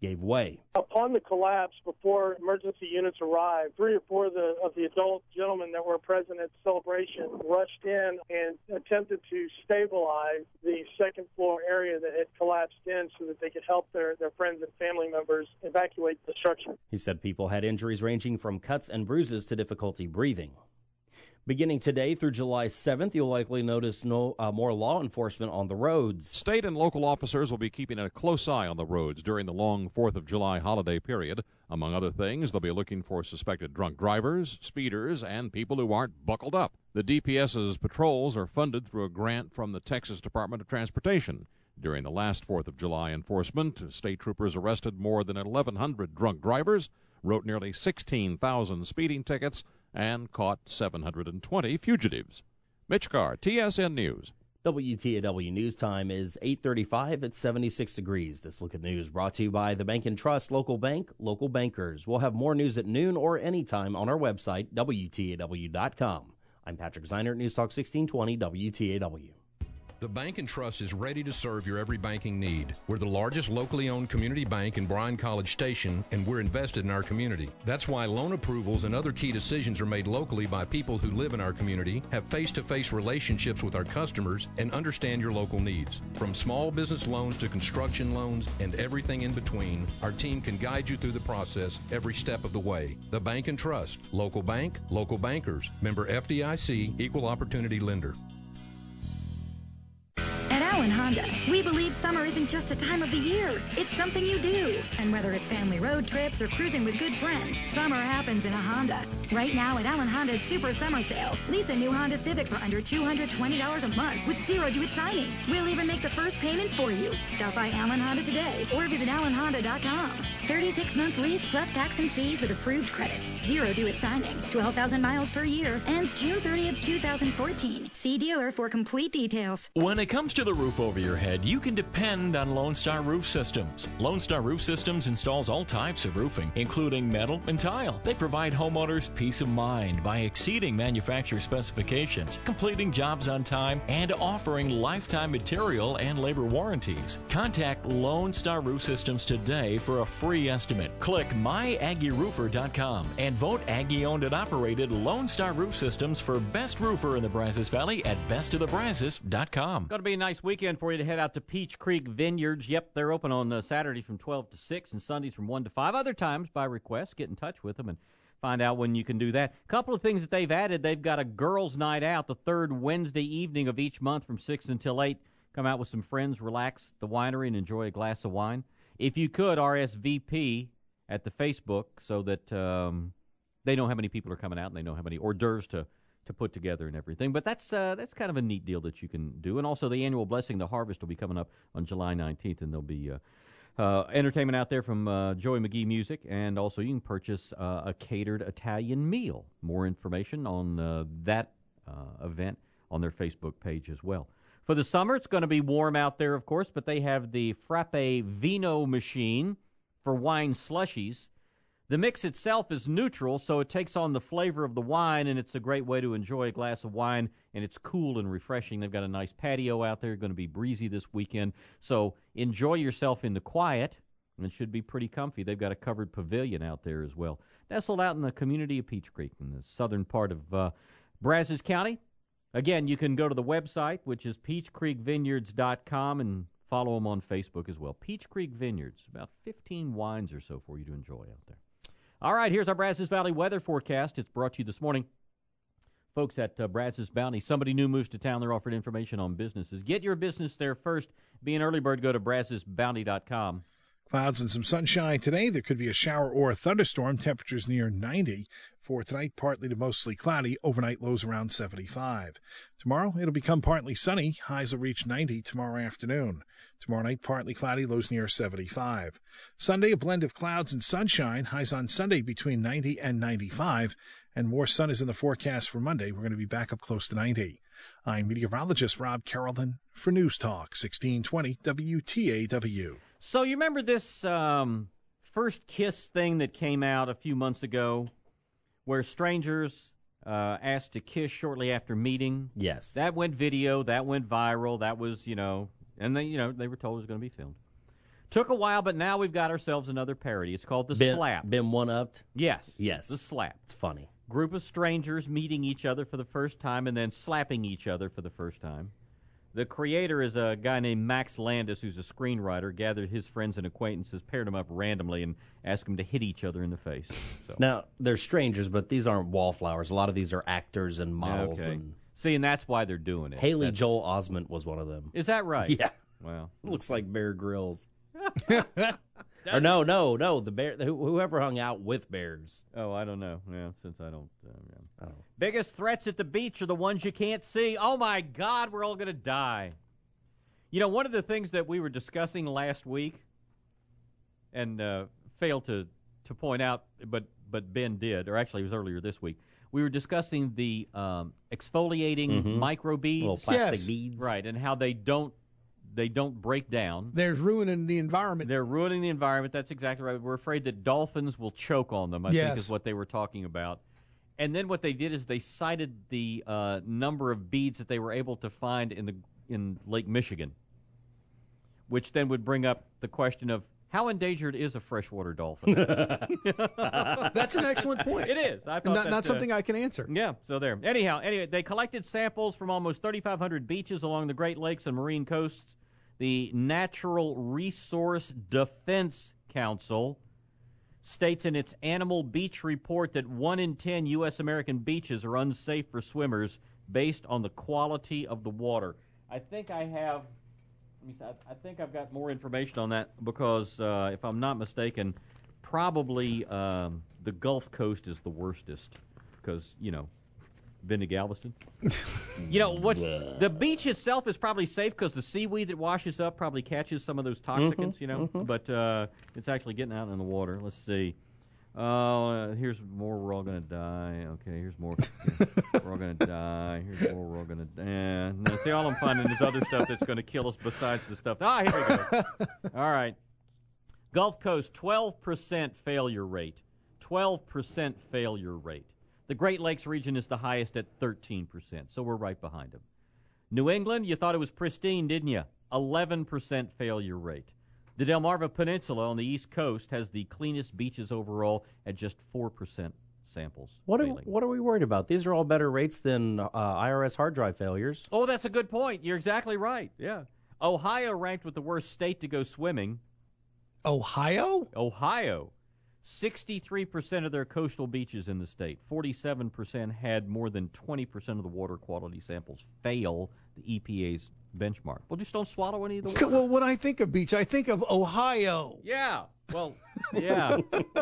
gave way. Upon the collapse, before emergency units arrived, three or four of the, of the adult gentlemen that were present at the celebration rushed in and attempted to stabilize the second floor area that had collapsed in so that they could help their, their friends and family members evacuate the structure. He said people had injuries ranging from cuts and bruises to difficulty breathing. Beginning today through July seventh, you'll likely notice no uh, more law enforcement on the roads. State and local officers will be keeping a close eye on the roads during the long fourth of July holiday period. Among other things, they'll be looking for suspected drunk drivers, speeders, and people who aren't buckled up. The D P S's patrols are funded through a grant from the Texas Department of Transportation. During the last fourth of July enforcement, state troopers arrested more than eleven hundred drunk drivers, wrote nearly sixteen thousand speeding tickets, and caught seven hundred twenty fugitives. Mitch Carr, T S N News. W T A W News Time is eight thirty-five at seventy-six degrees. This Look at News brought to you by the Bank and Trust Local Bank, local bankers. We'll have more news at noon or anytime on our website, W T A W dot com. I'm Patrick Zeinert, News Talk sixteen twenty W T A W. The Bank and Trust is ready to serve your every banking need. We're the largest locally owned community bank in Bryan College Station, and we're invested in our community. That's why loan approvals and other key decisions are made locally by people who live in our community, have face-to-face relationships with our customers, and understand your local needs. From small business loans to construction loans and everything in between, our team can guide you through the process every step of the way. The Bank and Trust. Local bank, local bankers. Member F D I C, Equal Opportunity Lender. At Allen Honda, we believe summer isn't just a time of the year. It's something you do. And whether it's family road trips or cruising with good friends, summer happens in a Honda. Right now at Allen Honda's Super Summer Sale, lease a new Honda Civic for under two hundred twenty dollars a month with zero due at signing. We'll even make the first payment for you. Stop by Allen Honda today or visit allen honda dot com. thirty-six month lease plus tax and fees with approved credit. Zero due at signing. twelve thousand miles per year. Ends June thirtieth, two thousand fourteen. See dealer for complete details. When it comes to the roof over your head, you can depend on Lone Star Roof Systems. Lone Star Roof Systems installs all types of roofing, including metal and tile. They provide homeowners peace of mind by exceeding manufacturer specifications, completing jobs on time, and offering lifetime material and labor warranties. Contact Lone Star Roof Systems today for a free estimate. Click my aggie roofer dot com and vote Aggie-owned and operated Lone Star Roof Systems for best roofer in the Brazos Valley at best of the brazos dot com. Going to be a nice weekend for you to head out to Peach Creek Vineyards. Yep, they're open on uh, Saturday from twelve to six and Sundays from one to five. Other times, by request, get in touch with them and find out when you can do that. A couple of things that they've added. They've got a girls' night out the third Wednesday evening of each month from six until eight. Come out with some friends, relax at the winery, and enjoy a glass of wine. If you could, R S V P at the Facebook so that um, they know how many people are coming out and they know how many hors d'oeuvres to to put together and everything. But that's uh, that's kind of a neat deal that you can do. And also the annual Blessing the Harvest will be coming up on July nineteenth, and there'll be uh, uh, entertainment out there from uh, Joey McGee Music, and also you can purchase uh, a catered Italian meal. More information on uh, that uh, event on their Facebook page as well. For the summer, it's going to be warm out there, of course, but they have the Frappe Vino machine for wine slushies. The mix itself is neutral, so it takes on the flavor of the wine, and it's a great way to enjoy a glass of wine, and it's cool and refreshing. They've got a nice patio out there, going to be breezy this weekend, so enjoy yourself in the quiet, and it should be pretty comfy. They've got a covered pavilion out there as well, nestled out in the community of Peach Creek in the southern part of uh, Brazos County. Again, you can go to the website, which is peach creek vineyards dot com, and follow them on Facebook as well. Peach Creek Vineyards, about fifteen wines or so for you to enjoy out there. All right, here's our Brazos Valley weather forecast. It's brought to you this morning. Folks at uh, Brazos Bounty, somebody new moves to town. They're offering information on businesses. Get your business there first. Be an early bird. Go to brazos bounty dot com. Clouds and some sunshine today. There could be a shower or a thunderstorm. Temperatures near ninety. For tonight, partly to mostly cloudy. Overnight lows around seventy-five. Tomorrow, it'll become partly sunny. Highs will reach ninety tomorrow afternoon. Tomorrow night, partly cloudy. Lows near seventy-five. Sunday, a blend of clouds and sunshine. Highs on Sunday between ninety and ninety-five. And more sun is in the forecast for Monday. We're going to be back up close to ninety. I'm meteorologist Rob Carrollton for News Talk sixteen twenty W T A W. So you remember this um, first kiss thing that came out a few months ago where strangers uh, asked to kiss shortly after meeting? Yes. That went video. That went viral. That was, you know, and they, you know, they were told it was going to be filmed. Took a while, but now we've got ourselves another parody. It's called The Been, Slap. Been one-upped? Yes. Yes. The Slap. It's funny. Group of strangers meeting each other for the first time and then slapping each other for the first time. The creator is a guy named Max Landis, who's a screenwriter, gathered his friends and acquaintances, paired them up randomly, and asked them to hit each other in the face. So. Now, they're strangers, but these aren't wallflowers. A lot of these are actors and models. Okay. And See, and that's why they're doing it. Haley That's... Joel Osment was one of them. Is that right? Yeah. Well, looks like Bear Grylls. Or no, no, no. The bear. Whoever hung out with bears. Oh, I don't know. Yeah, since I don't. Uh, yeah. Oh. Biggest threats at the beach are the ones you can't see. Oh my God, we're all going to die. You know, one of the things that we were discussing last week, and uh, failed to to point out, but but Ben did, or actually it was earlier this week. We were discussing the um, exfoliating Mhm. micro beads, Little plastic Yes. beads, right? And how they don't they don't break down. There's ruining the environment. They're ruining the environment. That's exactly right. We're afraid that dolphins will choke on them, I Yes. think is what they were talking about. And then what they did is they cited the uh, number of beads that they were able to find in the in Lake Michigan, which then would bring up the question of how endangered is a freshwater dolphin? That's an excellent point. It is. I And thought not, that, not uh, something I can answer. Yeah, so there. Anyhow, anyway, they collected samples from almost thirty-five hundred beaches along the Great Lakes and marine coasts. The Natural Resource Defense Council states in its Animal Beach Report that one in ten U S American beaches are unsafe for swimmers based on the quality of the water. I think I have... Let me see, I, I think I've got more information on that because, uh, if I'm not mistaken, probably um, the Gulf Coast is the worstest because, you know, been to Galveston? You know, what? The beach itself is probably safe because the seaweed that washes up probably catches some of those toxicants, Mhm, you know, mhm. but uh, it's actually getting out in the water. Let's see. Oh, uh, here's more. We're all going to die. Okay, here's more. We're all going to die. Here's more. We're all going to die. No, see, all I'm finding is other stuff that's going to kill us besides the stuff. Ah, here we go. All right. Gulf Coast, twelve percent failure rate. twelve percent failure rate. The Great Lakes region is the highest at thirteen percent, so we're right behind them. New England, you thought it was pristine, didn't you? eleven percent failure rate. The Delmarva Peninsula on the East Coast has the cleanest beaches overall at just four percent samples. What are, failing. what are we worried about? These are all better rates than uh, I R S hard drive failures. Oh, that's a good point. You're exactly right. Yeah. Ohio ranked with the worst state to go swimming. Ohio? Ohio. sixty-three percent of their coastal beaches in the state. forty-seven percent had more than twenty percent of the water quality samples fail the E P A's benchmark. Well, just don't swallow any of the water. Well, when I think of beach, I think of Ohio. Yeah. Well, yeah.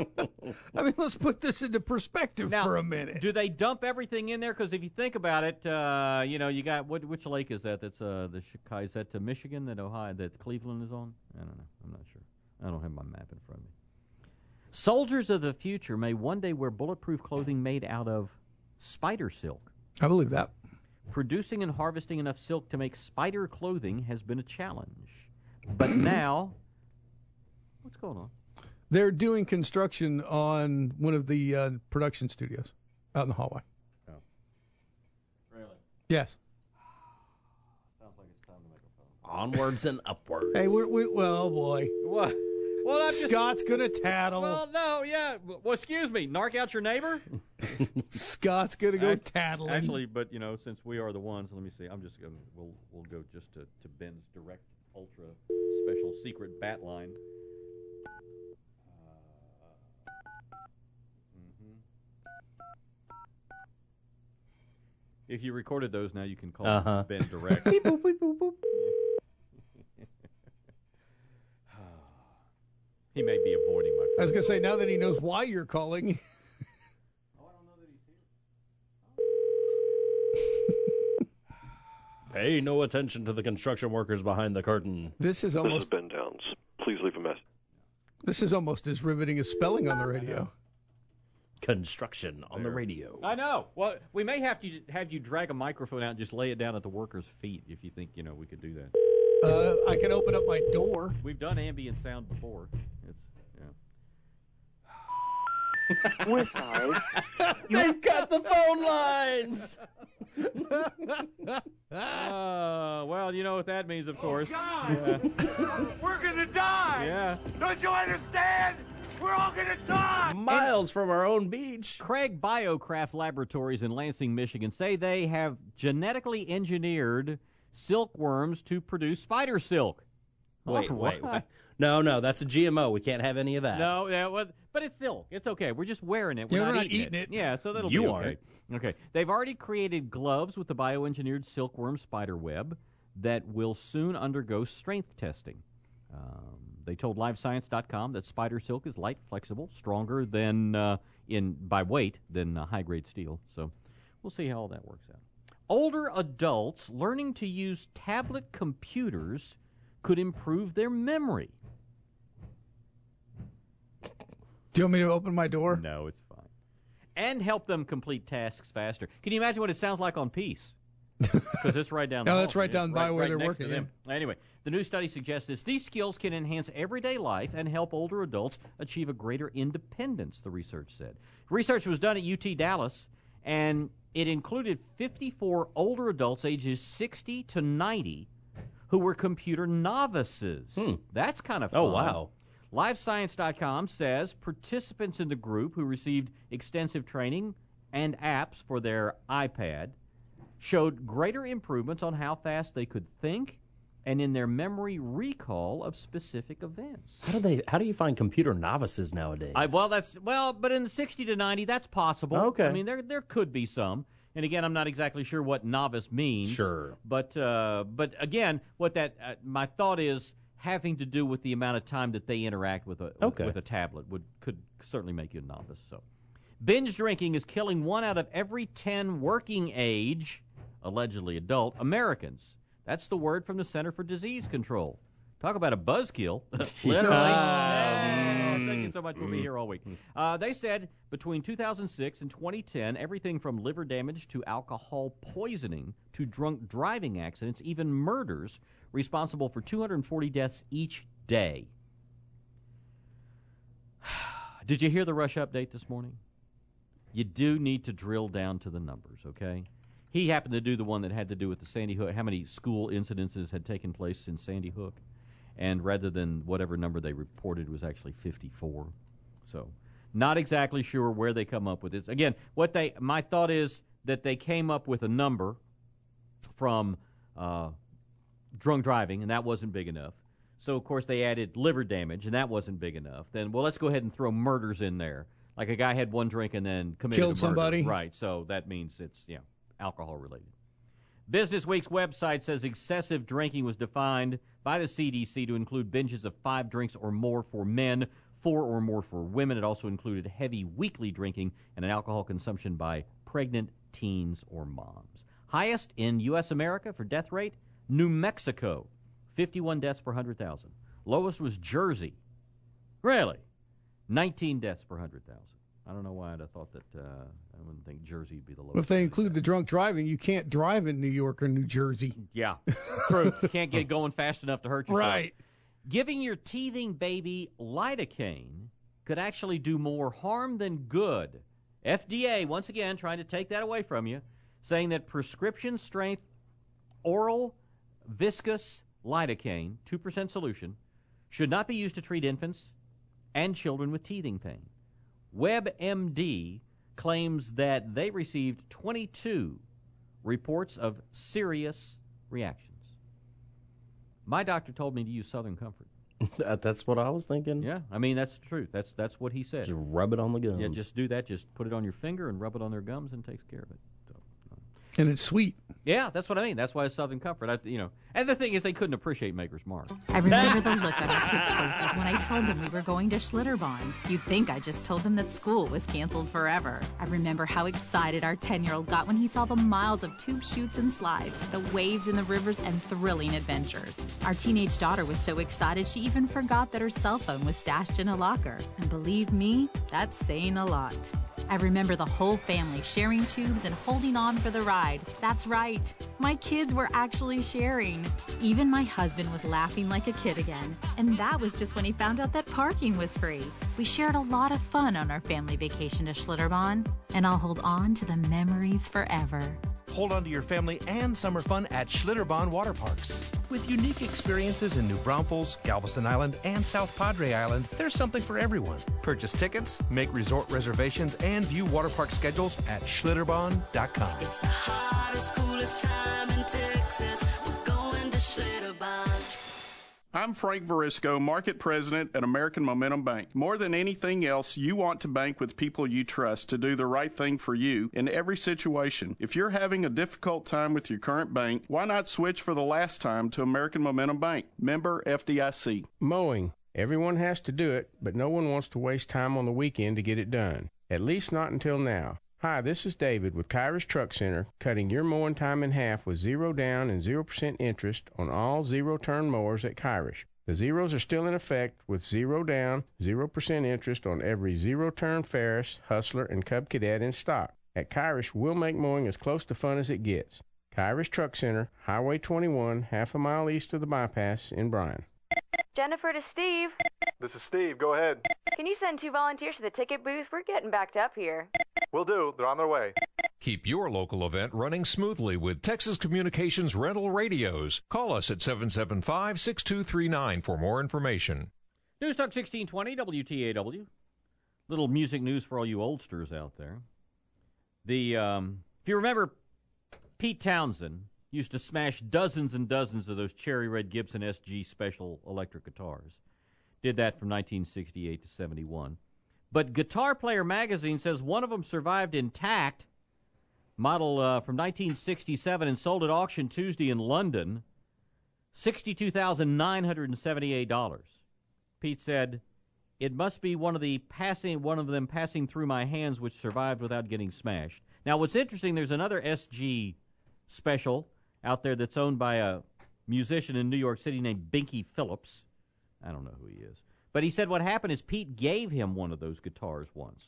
I mean, let's put this into perspective Now, for a minute. Do they dump everything in there? Because if you think about it, uh, you know, you got what? Which lake is that? That's uh, the Chicago. Is that to Michigan that Ohio that Cleveland is on? I don't know. I'm not sure. I don't have my map in front of me. Soldiers of the future may one day wear bulletproof clothing made out of spider silk. I believe that. Producing and harvesting enough silk to make spider clothing has been a challenge. But now, what's going on? They're doing construction on one of the uh, production studios out in the hallway. Oh. Really? Yes. Sounds like it's time to make a phone. Onwards and upwards. Hey, we're, we well, boy. What? Well, I'm just, Scott's gonna tattle. Well, no, yeah. Well, excuse me. Narc out your neighbor? Scott's gonna go Act- tattling. Actually, but you know, since we are the ones, let me see. I'm just going. We'll we'll go just to, to Ben's direct, ultra, special, secret bat line. Uh, mhm. If you recorded those, now you can call Uh-huh. Ben direct. Beep, boop, beep, boop, boop. He may be avoiding my phone. I was gonna say now that he knows why you're calling. Pay no attention to the construction workers behind the curtain. This is This is almost Ben Downs. Please leave a message. this is almost as riveting as spelling on the radio. Construction on the radio. I know. Well, we may have to have you drag a microphone out and just lay it down at the workers' feet if you think you know we could do that. Uh, I can open up my door. We've done ambient sound before. It's yeah. We're sorry. They've got the phone lines. Uh, well, you know what that means, of course. God. Yeah. We're gonna die. Yeah. Don't you understand? We're all gonna die. Miles from our own beach. Craig Biocraft Laboratories in Lansing, Michigan, say they have genetically engineered silkworms to produce spider silk. Wait, Oh, wait, what? wait. No, no, that's a G M O. We can't have any of that. No, yeah, well, but it's silk. It's okay. We're just wearing it. We're Yeah, not, we're not eating, eating it. Yeah, so that'll You be okay. aren't. Okay. They've already created gloves with the bioengineered silkworm spider web that will soon undergo strength testing. Um, they told live science dot com that spider silk is light, flexible, stronger than uh, in by weight than uh, high-grade steel. So we'll see how all that works out. Older adults learning to use tablet computers could improve their memory. Do you want me to open my door? No, it's fine. And help them complete tasks faster. Can you imagine what it sounds like on Peace? Because it's right down the No, hall. that's right Yeah, down by where they're next working, to them. Anyway, the new study suggests this. These skills can enhance everyday life and help older adults achieve a greater independence, the research said. Research was done at U T Dallas, and it included fifty-four older adults ages sixty to ninety who were computer novices. Hmm. That's kind of fun. Oh, wow. live science dot com says participants in the group who received extensive training and apps for their iPad showed greater improvements on how fast they could think and in their memory recall of specific events. How do they? How do you find computer novices nowadays? I, well, that's well, but in the sixty to ninety, that's possible. Okay. I mean, there there could be some. And again, I'm not exactly sure what novice means. Sure. But uh, but again, what that uh, my thought is having to do with the amount of time that they interact with a Okay. with, with a tablet would could certainly make you a novice. So, binge drinking is killing one out of every ten working age, allegedly adult Americans. That's the word from the Center for Disease Control. Talk about a buzzkill. Literally. Yeah, thank you so much. We'll be here all week. Uh, they said between two thousand six and twenty ten, everything from liver damage to alcohol poisoning to drunk driving accidents, even murders, responsible for two hundred forty deaths each day. Did you hear the Rush update this morning? You do need to drill down to the numbers, okay? He happened to do the one that had to do with the Sandy Hook, how many school incidences had taken place since Sandy Hook. And rather than whatever number they reported, was actually fifty-four. So, not exactly sure where they come up with this. Again, what they my thought is that they came up with a number from uh, drunk driving, and that wasn't big enough. So, of course, they added liver damage, and that wasn't big enough. Then, well, let's go ahead and throw murders in there. Like a guy had one drink and then committed Killed a murder. somebody. Right, so that means it's, you know, alcohol related. Business Week's website says excessive drinking was defined by the C D C to include binges of five drinks or more for men, four or more for women. It also included heavy weekly drinking and an alcohol consumption by pregnant teens or moms. Highest in U S America for death rate, New Mexico, fifty-one deaths per one hundred thousand. Lowest was Jersey. Really? nineteen deaths per one hundred thousand. I don't know why I'd have thought that. Uh, I wouldn't think Jersey would be the lowest. If they include the drunk driving, you can't drive in New York or New Jersey. Yeah, true. Can't get going fast enough to hurt yourself. Right. Giving your teething baby lidocaine could actually do more harm than good. F D A, once again, trying to take that away from you, saying that prescription-strength oral viscous lidocaine, two percent solution, should not be used to treat infants and children with teething pain. WebMD claims that they received twenty-two reports of serious reactions. My doctor told me to use Southern Comfort. That, that's what I was thinking. Yeah, I mean, that's the truth. That's that's what he said. Just rub it on the gums. Yeah, just do that. Just put it on your finger and rub it on their gums and it takes care of it. So, And it's sweet. yeah, that's what I mean. That's why it's Southern Comfort. I, you know, and the thing is, they couldn't appreciate Maker's Mark. I remember the look on our kids' faces when I told them we were going to Schlitterbahn. You'd think I just told them that school was canceled forever. I remember how excited our ten-year-old got when he saw the miles of tube chutes and slides, the waves in the rivers, and thrilling adventures. Our teenage daughter was so excited she even forgot that her cell phone was stashed in a locker. And believe me, that's saying a lot. I remember the whole family sharing tubes and holding on for the ride. That's right. My kids were actually sharing. Even my husband was laughing like a kid again. And that was just when he found out that parking was free. We shared a lot of fun on our family vacation to Schlitterbahn. And I'll hold on to the memories forever. Hold on to your family and summer fun at Schlitterbahn Water Parks. With unique experiences in New Braunfels, Galveston Island, and South Padre Island, there's something for everyone. Purchase tickets, make resort reservations, and view water park schedules at schlitterbahn dot com. It's the hottest, coolest time in Texas. We're going to Schlitterbahn. I'm Frank Verisco, Market President at American Momentum Bank. More than anything else, you want to bank with people you trust to do the right thing for you in every situation. If you're having a difficult time with your current bank, why not switch for the last time to American Momentum Bank? Member F D I C. Mowing. Everyone has to do it, but no one wants to waste time on the weekend to get it done. At least not until now. Hi, this is David with Kyrus Truck Center, cutting your mowing time in half with zero down and zero percent interest on all zero-turn mowers at Kyrus. The zeros are still in effect with zero down, zero percent interest on every zero-turn Ferris, Hustler, and Cub Cadet in stock. At Kyrus, we'll make mowing as close to fun as it gets. Kyrus Truck Center, Highway twenty-one, half a mile east of the bypass in Bryan. Jennifer to Steve. This is Steve. Go ahead. Can you send two volunteers to the ticket booth? We're getting backed up here. Will do. They're on their way. Keep your local event running smoothly with Texas Communications Rental Radios. Call us at seven seven five, six two three nine for more information. News Talk sixteen twenty W T A W. Little music news for all you oldsters out there. The um, if you remember, Pete Townsend used to smash dozens and dozens of those cherry red Gibson S G special electric guitars. Did that from nineteen sixty-eight to seventy-one. But Guitar Player magazine says one of them survived intact. Model uh, from nineteen sixty-seven and sold at auction Tuesday in London. sixty-two thousand nine hundred seventy-eight dollars. Pete said, "It must be one of the passing, one of them passing through my hands which survived without getting smashed." Now, what's interesting, there's another S G special out there that's owned by a musician in New York City named Binky Phillips. I don't know who he is. But he said what happened is Pete gave him one of those guitars once.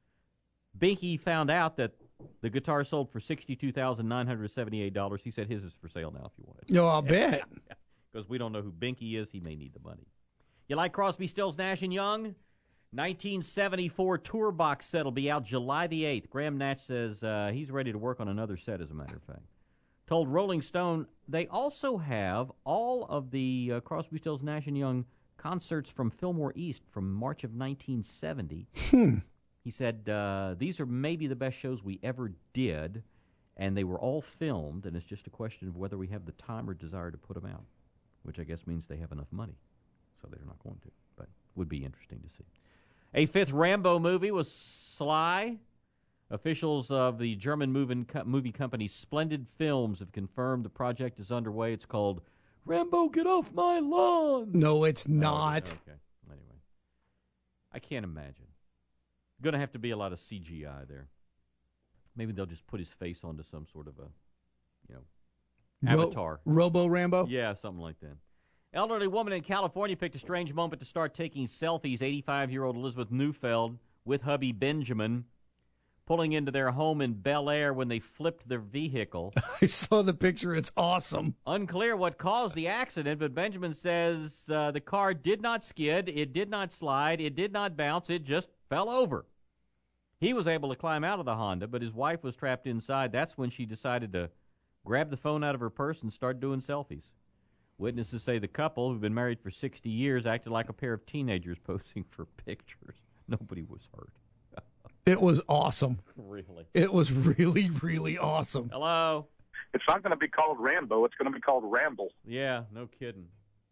Binky found out that the guitar sold for sixty-two thousand nine hundred seventy-eight dollars. He said his is for sale now if you want it. No, I'll bet. Because we don't know who Binky is. He may need the money. You like Crosby, Stills, Nash and Young? nineteen seventy-four tour box set will be out July the eighth. Graham Nash says uh, he's ready to work on another set, as a matter of fact. Told Rolling Stone they also have all of the uh, Crosby, Stills, Nash and Young concerts from Fillmore East from March of nineteen seventy. Hmm. He said, uh, these are maybe the best shows we ever did, and they were all filmed, and it's just a question of whether we have the time or desire to put them out, which I guess means they have enough money, so they're not going to, but would be interesting to see. A fifth Rambo movie was Sly. Officials of the German movie, movie company Splendid Films have confirmed the project is underway. It's called Rambo, Get Off My Lawn. No, it's not. Oh, okay. Anyway, I can't imagine. Going to have to be a lot of C G I there. Maybe they'll just put his face onto some sort of a, you know, Ro- avatar. Robo Rambo? Yeah, something like that. Elderly woman in California picked a strange moment to start taking selfies. eighty-five-year-old Elizabeth Neufeld with hubby Benjamin pulling into their home in Bel Air when they flipped their vehicle. I saw the picture. It's awesome. Unclear what caused the accident, but Benjamin says uh, the car did not skid, it did not slide, it did not bounce, it just fell over. He was able to climb out of the Honda, but his wife was trapped inside. That's when she decided to grab the phone out of her purse and start doing selfies. Witnesses say the couple, who've been married for sixty years, acted like a pair of teenagers posing for pictures. Nobody was hurt. It was awesome. Really? It was really, really awesome. Hello? It's not going to be called Rambo. It's going to be called Ramble. Yeah, no kidding.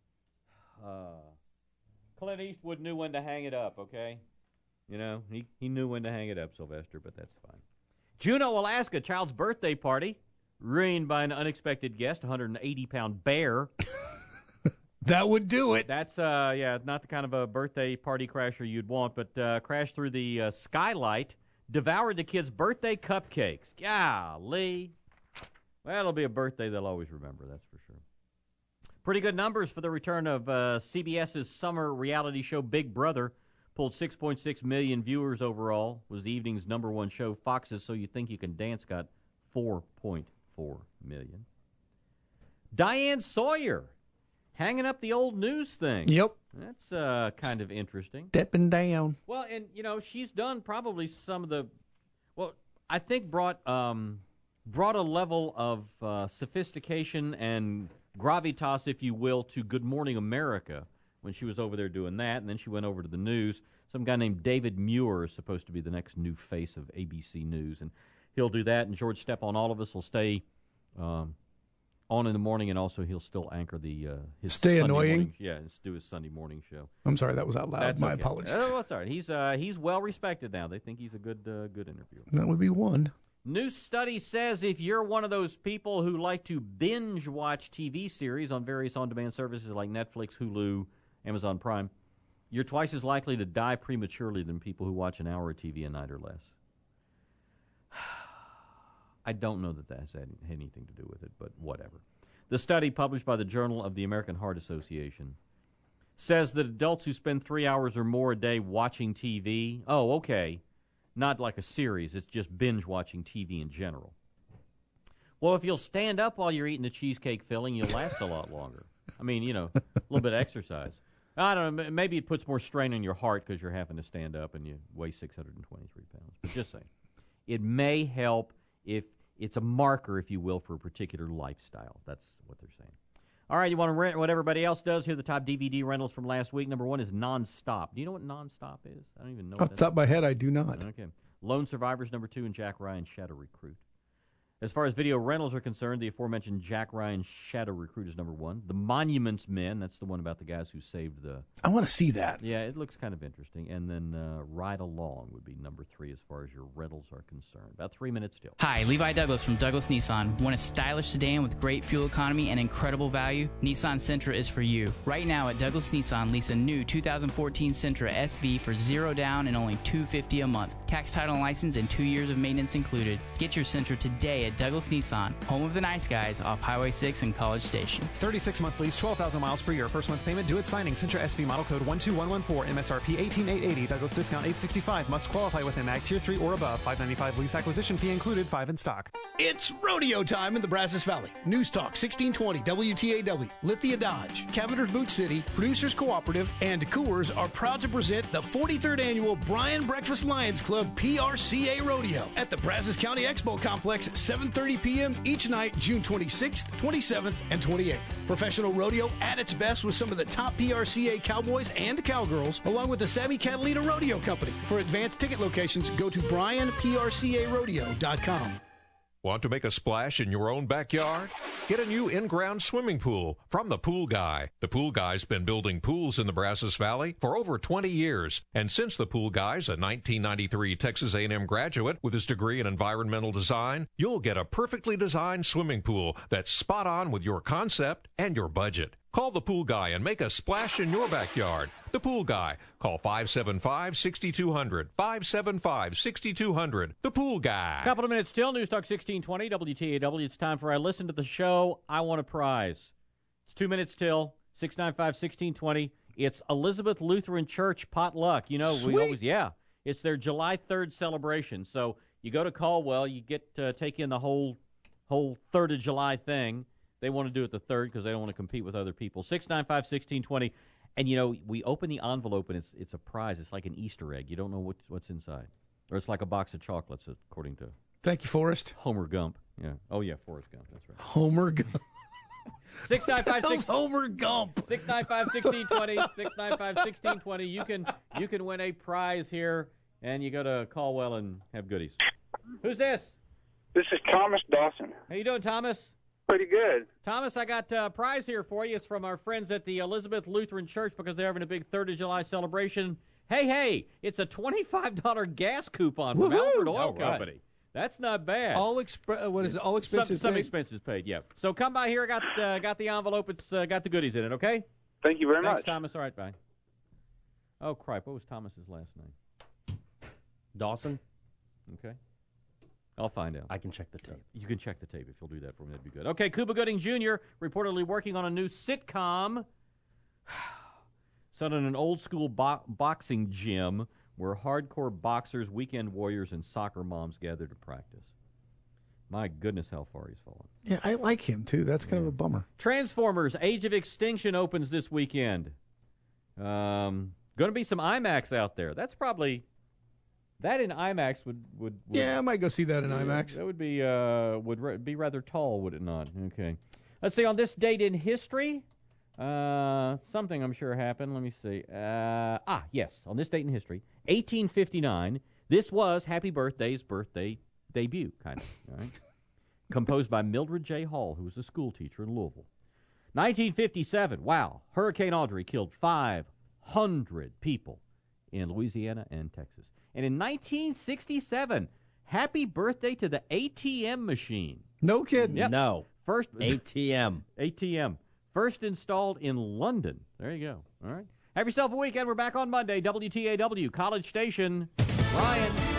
Uh, Clint Eastwood knew when to hang it up, okay? You know, he, he knew when to hang it up, Sylvester, but that's fine. Juneau, Alaska, child's birthday party, ruined by an unexpected guest, a one hundred eighty pound bear. That would do it. That's, uh, yeah, not the kind of a birthday party crasher you'd want, but uh, crashed through the uh, skylight, devoured the kid's birthday cupcakes. Golly. Well, it'll be a birthday they'll always remember, that's for sure. Pretty good numbers for the return of uh, CBS's summer reality show Big Brother. Pulled six point six million viewers overall, was the evening's number one show. Fox's So You Think You Can Dance got four point four million. Diane Sawyer. Hanging up the old news thing. Yep. That's uh, kind of interesting. Stepping down. Well, and, you know, she's done probably some of the, well, I think brought um, brought a level of uh, sophistication and gravitas, if you will, to Good Morning America when she was over there doing that, and then she went over to the news. Some guy named David Muir is supposed to be the next new face of A B C News, and he'll do that, and George Stepan, all of us will stay um, on in the morning, and also he'll still anchor the uh, his Stay Sunday annoying? Morning, yeah, let's do his Sunday morning show. I'm sorry, that was out loud. That's My okay. apologies. Oh, that's all right. He's, uh, he's well-respected now. They think he's a good, uh, good interviewer. That would be one. New study says if you're one of those people who like to binge watch T V series on various on-demand services like Netflix, Hulu, Amazon Prime, you're twice as likely to die prematurely than people who watch an hour of T V a night or less. I don't know that that has anything to do with it, but whatever. The study, published by the Journal of the American Heart Association, says that adults who spend three hours or more a day watching T V, oh, okay, not like a series, it's just binge-watching T V in general. Well, if you'll stand up while you're eating the cheesecake filling, you'll last a lot longer. I mean, you know, a little bit of exercise. I don't know, maybe it puts more strain on your heart because you're having to stand up and you weigh six hundred twenty-three pounds. But just saying. It may help if it's a marker, if you will, for a particular lifestyle. That's what they're saying. All right, you want to rent what everybody else does? Here are the top D V D rentals from last week. Number one is Nonstop. Do you know what Nonstop is? I don't even know. Off the top of my head, I do not. Okay. Lone Survivors, number two, and Jack Ryan's Shadow Recruit. As far as video rentals are concerned, the aforementioned Jack Ryan's Shadow Recruit is number one. The Monuments Men, that's the one about the guys who saved the... I want to see that. Yeah, it looks kind of interesting. And then uh, Ride Along would be number three as far as your rentals are concerned. About three minutes still. Hi, Levi Douglas from Douglas Nissan. Want a stylish sedan with great fuel economy and incredible value? Nissan Sentra is for you. Right now at Douglas Nissan, lease a new two thousand fourteen Sentra S V for zero down and only two hundred fifty dollars a month. Tax, title, and license and two years of maintenance included. Get your Sentra today at Douglas Nissan, home of the nice guys off Highway six and College Station. thirty-six month lease, twelve thousand miles per year. First month payment due at signing. Sentra S V model code one two one one four. M S R P eighteen thousand eight hundred eighty. Douglas discount eight sixty-five. Must qualify with an Mag Tier three or above. five ninety-five lease acquisition fee included. five in stock. It's rodeo time in the Brazos Valley. News Talk sixteen twenty W T A W, Lithia Dodge, Cavender's Boot City, Producers Cooperative, and Coors are proud to present the forty-third annual Bryan Breakfast Lions Club P R C A Rodeo at the Brazos County Expo Complex, seven thirty p.m. each night, June twenty-sixth, twenty-seventh, and twenty-eighth. Professional rodeo at its best with some of the top P R C A cowboys and cowgirls, along with the Sammy Catalina Rodeo Company. For advanced ticket locations, go to Bryan P R C A rodeo dot com. Want to make a splash in your own backyard? Get a new in-ground swimming pool from The Pool Guy. The Pool Guy's been building pools in the Brazos Valley for over twenty years. And since The Pool Guy's a nineteen ninety-three Texas A and M graduate with his degree in environmental design, you'll get a perfectly designed swimming pool that's spot on with your concept and your budget. Call The Pool Guy and make a splash in your backyard. The Pool Guy. Call five seven five, six two zero zero, five seven five, six two zero zero. The Pool Guy. Couple of minutes still. News Talk sixteen twenty W T A W. It's time for I Listen to the Show. I Want a Prize. It's two minutes till. six nine five, one six two zero. It's Elizabeth Lutheran Church potluck. You know, Sweet. we always, yeah. It's their July third celebration. So you go to Caldwell, you get to take in the whole whole third of July thing. They want to do it the third because they don't want to compete with other people. six nine five, one six two zero. And, you know, we open the envelope, and it's it's a prize. It's like an Easter egg. You don't know what, what's inside. Or it's like a box of chocolates, according to... Thank you, Forrest. Homer Gump. Yeah. Oh, yeah, Forrest Gump. That's right. Homer Gump. six nine five six Homer Gump. six nine five, one six two zero. six nine five, one six two zero. You can, you can win a prize here, and you go to Caldwell and have goodies. Who's this? This is Thomas Dawson. How you doing, Thomas? Pretty good. Thomas, I got a prize here for you. It's from our friends at the Elizabeth Lutheran Church because they're having a big third of July celebration. Hey, hey, it's a twenty-five dollars gas coupon from Woo-hoo! Alfred Oil All right. Company. That's not bad. All exp- uh, what is it? All expenses some, some paid? expenses paid, yeah. So come by here. I got, uh, got the envelope. It's uh, got the goodies in it, okay? Thank you very Thanks, much. Thomas. All right, bye. Oh, cripe. What was Thomas's last name? Dawson? Okay. I'll find out. I can check the tape. You can check the tape if you'll do that for me. That'd be good. Okay, Cuba Gooding Junior reportedly working on a new sitcom set in an old-school bo- boxing gym where hardcore boxers, weekend warriors, and soccer moms gather to practice. My goodness, how far he's fallen. Yeah, I like him, too. That's kind of a bummer. Transformers Age of Extinction opens this weekend. Um, going to be some IMAX out there. That's probably That in IMAX would would, would Yeah, I might go see that in yeah, IMAX. That would be uh would ra- be rather tall, would it not? Okay. Let's see, on this date in history, uh, something I'm sure happened. Let me see. Uh, ah, yes, on this date in history, eighteen fifty-nine. This was Happy Birthday's birthday debut, kind of. All right. Composed by Mildred J. Hall, who was a school teacher in Louisville. nineteen fifty-seven. Wow, Hurricane Audrey killed five hundred people in Louisiana and Texas. And in nineteen sixty-seven, happy birthday to the A T M machine. No kidding. Yep. No. First A T M. A T M. First installed in London. There you go. All right. Have yourself a weekend. We're back on Monday. W T A W, College Station. Ryan.